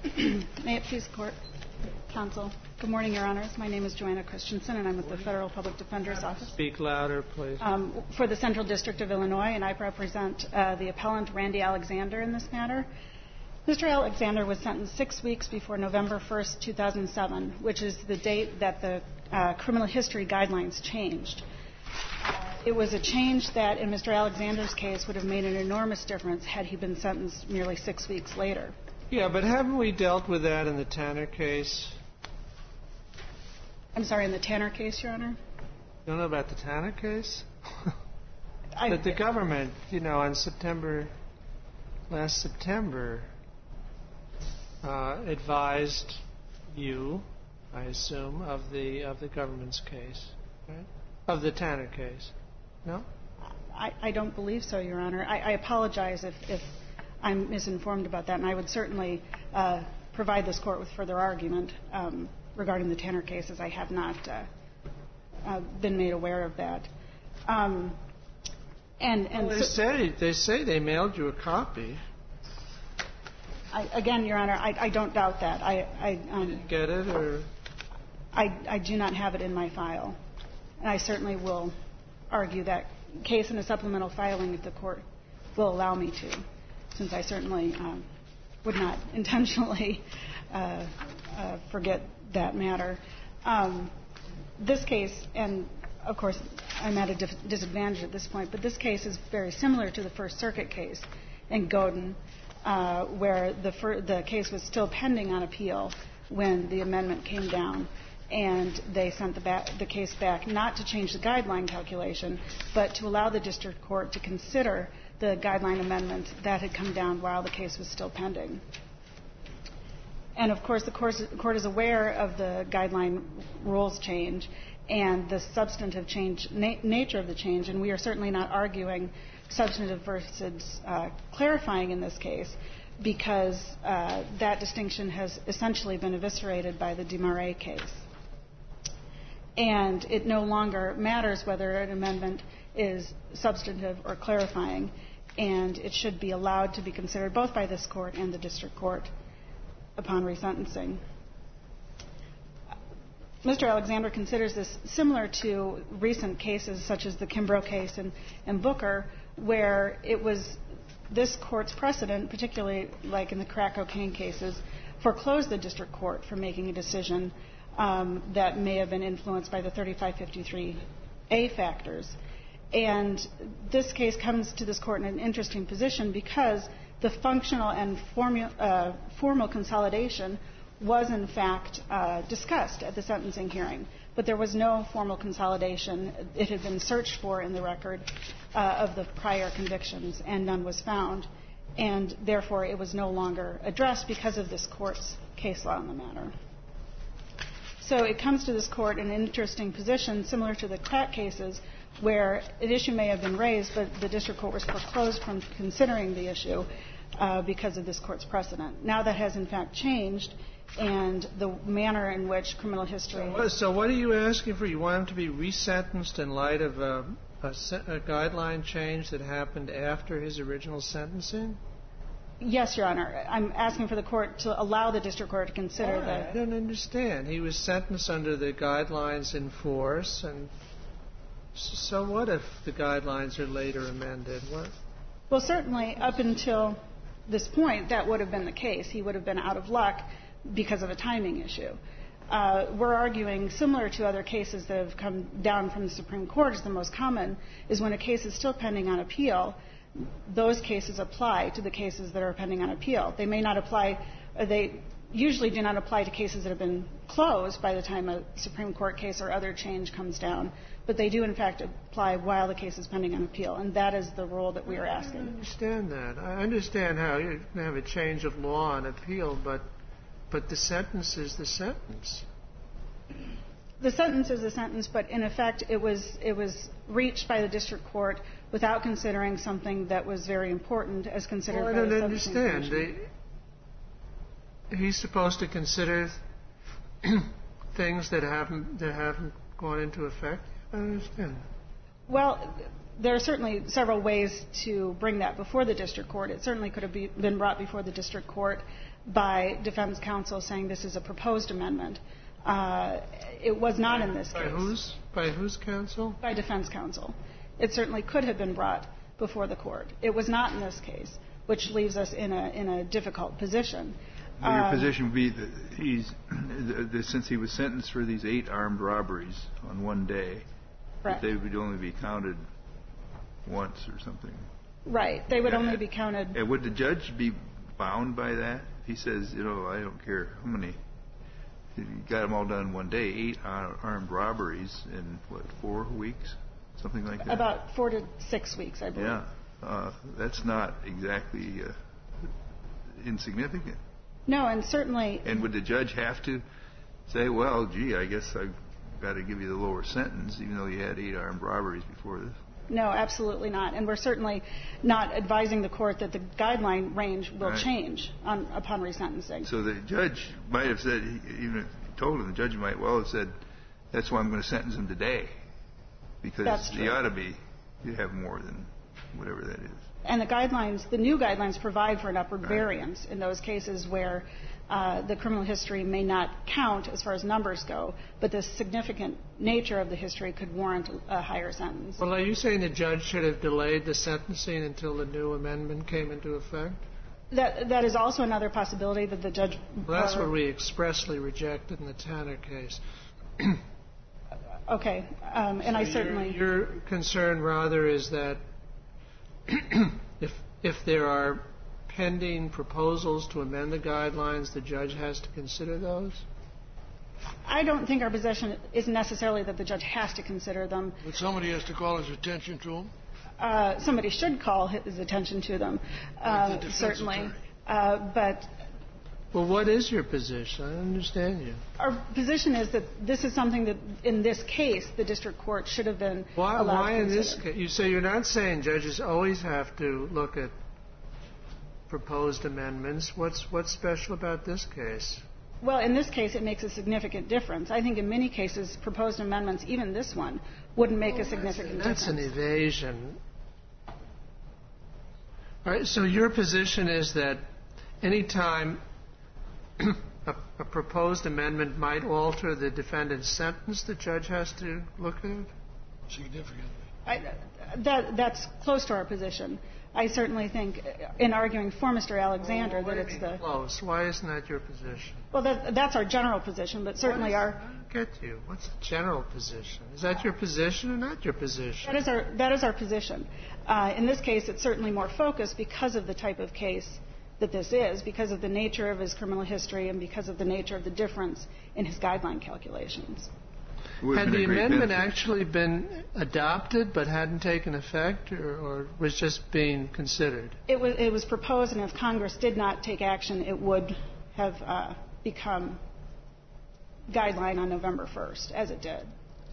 May it please the Court, Counsel. Good morning, Your Honors. My name is Joanna Christensen, and I'm with the Federal Public Defender's Office. Speak louder, please. For the Central District of Illinois, and I represent the appellant Randy Alexander in this matter. Mr. Alexander was sentenced 6 weeks before November 1st, 2007, which is the date that the criminal history guidelines changed. It was a change that, in Mr. Alexander's case, would have made an enormous difference had he been sentenced merely 6 weeks later. Yeah, but haven't we dealt with that in the Tanner case? I'm sorry, in the Tanner case, Your Honor? You don't know about the Tanner case? But the government, last September, advised you, I assume, of the government's case, right? Of the Tanner case. No? I don't believe so, Your Honor. I apologize if I'm misinformed about that, and I would certainly provide this Court with further argument regarding the Tanner case, as I have not been made aware of that. They say they mailed you a copy. Again, Your Honor, I don't doubt that. You didn't get it, or? I do not have it in my file, and I certainly will argue that case in a supplemental filing if the Court will allow me to, since I certainly would not intentionally forget that matter. This case, and of course I'm at a disadvantage at this point, but this case is very similar to the First Circuit case in Godin, where the case was still pending on appeal when the amendment came down, and they sent the case back not to change the guideline calculation, but to allow the district court to consider the guideline amendment that had come down while the case was still pending. And of course, the court is aware of the guideline rules change and the substantive change nature of the change, and we are certainly not arguing substantive versus clarifying in this case, because that distinction has essentially been eviscerated by the Desmarais case. And it no longer matters whether an amendment is substantive or clarifying, and it should be allowed to be considered both by this Court and the district court upon resentencing. Mr. Alexander considers this similar to recent cases such as the Kimbrough case and Booker, where it was this Court's precedent, particularly like in the crack cocaine cases, foreclosed the district court from making a decision that may have been influenced by the 3553A factors. And this case comes to this Court in an interesting position because the functional and formal consolidation was, in fact, discussed at the sentencing hearing. But there was no formal consolidation. It had been searched for in the record of the prior convictions, and none was found. And therefore, it was no longer addressed because of this Court's case law on the matter. So it comes to this Court in an interesting position, similar to the crack cases, where an issue may have been raised, but the district court was foreclosed from considering the issue because of this Court's precedent. Now that has, in fact, changed, and the manner in which criminal history... So what are you asking for? You want him to be resentenced in light of a guideline change that happened after his original sentencing? Yes, Your Honor. I'm asking for the Court to allow the district court to consider that. I don't understand. He was sentenced under the guidelines in force, and so what if the guidelines are later amended? What? Well, certainly, up until this point, that would have been the case. He would have been out of luck because of a timing issue. We're arguing, similar to other cases that have come down from the Supreme Court, is the most common, is when a case is still pending on appeal, those cases apply to the cases that are pending on appeal. They may not apply, they usually do not apply to cases that have been closed by the time a Supreme Court case or other change comes down, but they do, in fact, apply while the case is pending on appeal, and that is the rule that we are asking. I understand that. I understand how you can have a change of law on appeal, but the sentence is the sentence. The sentence is a sentence, but in effect, it was reached by the district court without considering something that was very important as considered by the I don't understand. He's supposed to consider things that haven't gone into effect. I don't understand. Well, there are certainly several ways to bring that before the district court. It certainly could have been brought before the district court by defense counsel saying this is a proposed amendment. It was not in this case. By whose counsel? By defense counsel. It certainly could have been brought before the court. It was not in this case, which leaves us in a difficult position. Your position would be that since he was sentenced for these 8 armed robberies on one day, that they would only be counted once or something. Right. They would only be counted. And would the judge be bound by that? He says, I don't care how many. You got them all done one day, 8 armed robberies in, 4 weeks? Something like that? About 4 to 6 weeks, I believe. Yeah. That's not exactly insignificant. No, and certainly... And would the judge have to say, well, gee, I guess I've got to give you the lower sentence, even though you had 8 armed robberies before this? No, absolutely not. And we're certainly not advising the court that the guideline range will change upon resentencing. So the judge might have said, even if you told him, the judge might well have said, that's why I'm going to sentence him today. Because you ought to be, you have more than whatever that is. And the new guidelines provide for an upward variance in those cases where the criminal history may not count as far as numbers go, but the significant nature of the history could warrant a higher sentence. Well, are you saying the judge should have delayed the sentencing until the new amendment came into effect? That is also another possibility that the judge... Well, that's what we expressly rejected in the Tanner case. Okay. And I certainly... Your concern, rather, is that if there are pending proposals to amend the guidelines, the judge has to consider those? I don't think our position is necessarily that the judge has to consider them. But somebody has to call his attention to them? Somebody should call his attention to them, certainly. But... Well, what is your position? I don't understand you. Our position is that this is something that, in this case, the district court should have been allowed to consider. Why in this case? You say you're not saying judges always have to look at proposed amendments. What's special about this case? Well, in this case, it makes a significant difference. I think in many cases, proposed amendments, even this one, wouldn't make a significant difference. That's an evasion. All right, so your position is that any time a proposed amendment might alter the defendant's sentence, the judge has to look at it? Significantly. That's close to our position. I certainly think, in arguing for Mr. Alexander, that it's the... Close. Why isn't that your position? Well, that's our general position, but certainly our... I don't get you. What's the general position? Is that your position or not your position? That is our position. In this case, it's certainly more focused because of the type of case that this is, because of the nature of his criminal history and because of the nature of the difference in his guideline calculations. Had the amendment actually been adopted but hadn't taken effect, or was just being considered? It was proposed, and if Congress did not take action, it would have become guideline on November 1st, as it did.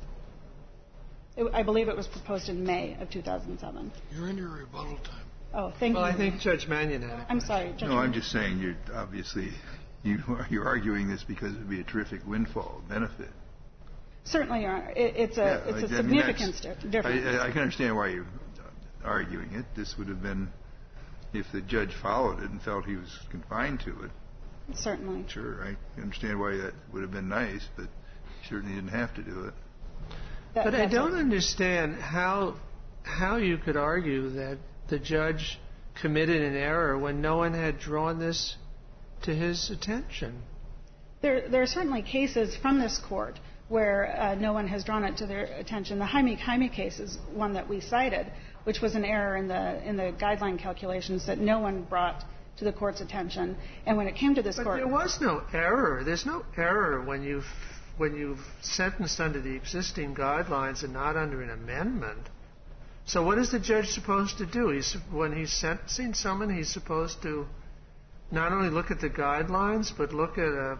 I believe it was proposed in May of 2007. You're in your rebuttal time. Oh, thank you. Well, I think Judge Mannion had it. I'm sorry, Judge. No, I'm just saying you're arguing this because it would be a terrific windfall benefit. Certainly, Your Honor. It's a significant difference. I can understand why you're arguing it. This would have been, if the judge followed it and felt he was confined to it. Certainly. Sure, I understand why that would have been nice, but he certainly didn't have to do it. But I don't understand how you could argue that the judge committed an error when no one had drawn this to his attention. There are certainly cases from this court where no one has drawn it to their attention. The Jaime case is one that we cited, which was an error in the guideline calculations that no one brought to the court's attention. And when it came to this court... But there was no error. There's no error when you've sentenced under the existing guidelines and not under an amendment. So what is the judge supposed to do? When he's sentencing someone, he's supposed to not only look at the guidelines, but look at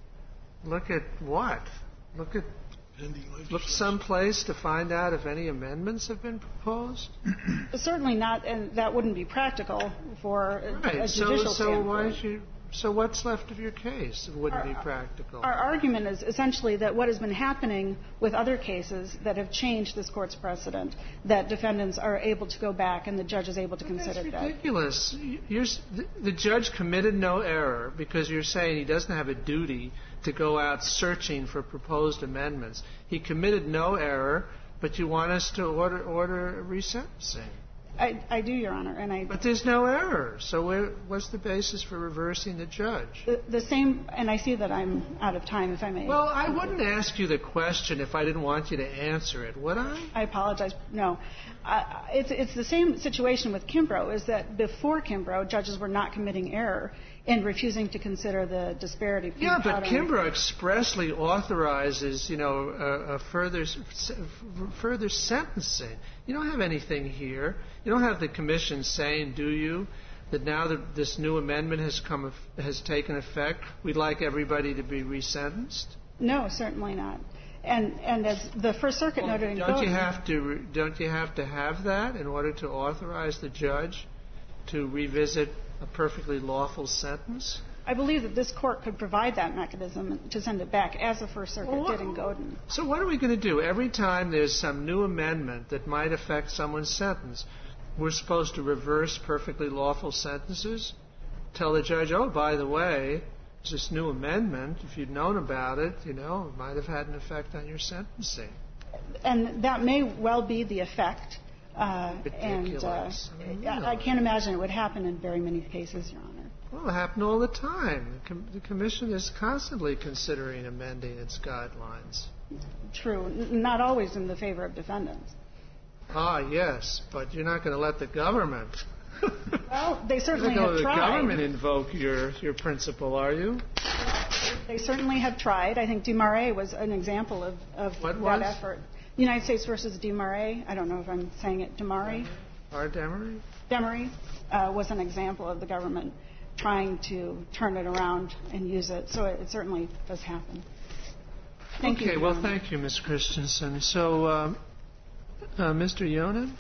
what? Look someplace to find out if any amendments have been proposed? Certainly not, and that wouldn't be practical for a judicial standpoint. So So what's left of your case? It wouldn't be practical. Our argument is essentially that what has been happening with other cases that have changed this Court's precedent, that defendants are able to go back and the judge is able to consider that. That's ridiculous. The judge committed no error because you're saying he doesn't have a duty to go out searching for proposed amendments. He committed no error, but you want us to order resentencing. I do, Your Honor. But there's no error. So what's the basis for reversing the judge? The same, and I see that I'm out of time, if I may. Well, I wouldn't ask you the question if I didn't want you to answer it, would I? I apologize. No. It's the same situation with Kimbrough, is that before Kimbrough, judges were not committing error in refusing to consider the disparity. Yeah, but Kimbrough expressly authorizes, a further sentencing. You don't have anything here. You don't have the commission saying, do you, that now that this new amendment has taken effect, we'd like everybody to be resentenced? No, certainly not. And as the First Circuit noted in don't you have to have that in order to authorize the judge to revisit a perfectly lawful sentence? I believe that this Court could provide that mechanism to send it back, as the First Circuit did in Godin. So what are we going to do? Every time there's some new amendment that might affect someone's sentence, we're supposed to reverse perfectly lawful sentences? Tell the judge, oh, by the way, there's this new amendment. If you'd known about it, it might have had an effect on your sentencing. And that may well be the effect. Ridiculous. I can't imagine it would happen in very many cases, Your Honor. Well, it happens all the time. The Commission is constantly considering amending its guidelines. True. Not always in the favor of defendants. Ah, yes, but you're not going to let the government. Well, they certainly have tried. The government invoke your principle, are you? They certainly have tried. I think Desmarais was an example of that effort. United States versus Desmarais. I don't know if I'm saying it. Desmarais? Desmarais? Desmarais was an example of the government trying to turn it around and use it. So it certainly does happen. Thank you. Okay, well, thank you, Ms. Christensen. So, Mr. Yonan?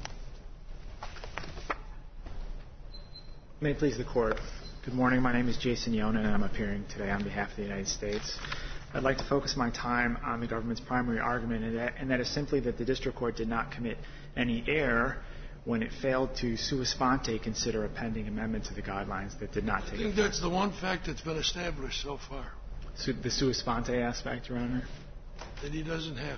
May it please the Court. Good morning. My name is Jason Yonan, and I'm appearing today on behalf of the United States. I'd like to focus my time on the government's primary argument, and that is simply that the district court did not commit any error when it failed to sua sponte consider a pending amendment to the guidelines that did not take effect. I think that's the one fact that's been established so far. So the sua sponte aspect, Your Honor? That he doesn't have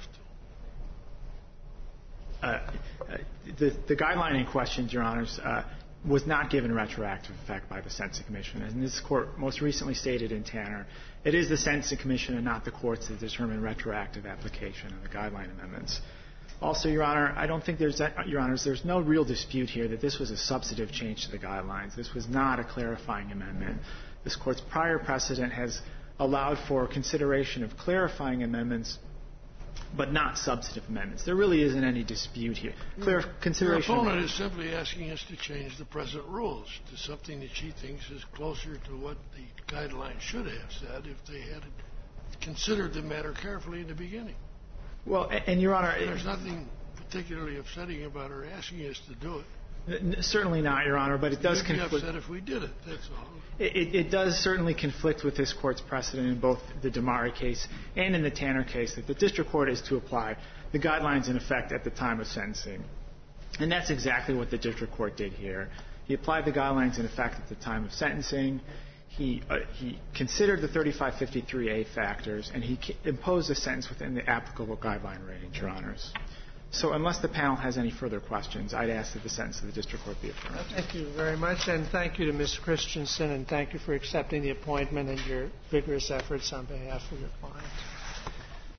to. The guideline in question, Your Honors, was not given retroactive effect by the Sentencing Commission. And this Court most recently stated in Tanner, it is the Sentencing Commission and not the courts that determine retroactive application of the guideline amendments. Also, Your Honor, I don't think there's no real dispute here that this was a substantive change to the guidelines. This was not a clarifying amendment. This Court's prior precedent has allowed for consideration of clarifying amendments, but not substantive amendments. There really isn't any dispute here. Your opponent is simply asking us to change the present rules to something that she thinks is closer to what the guidelines should have said if they had considered the matter carefully in the beginning. Well, and Your Honor, there's nothing particularly upsetting about her asking us to do it. Certainly not, Your Honor, but it does conflict. You'd be upset if we did it, that's all. It does certainly conflict with this Court's precedent in both the Damari case and in the Tanner case that the district court is to apply the guidelines in effect at the time of sentencing. And that's exactly what the district court did here. He applied the guidelines in effect at the time of sentencing. He considered the 3553A factors, and he imposed a sentence within the applicable guideline range, Your Honors. So unless the panel has any further questions, I'd ask that the sentence of the district court be affirmed. Thank you very much, and thank you to Ms. Christensen, and thank you for accepting the appointment and your vigorous efforts on behalf of your client.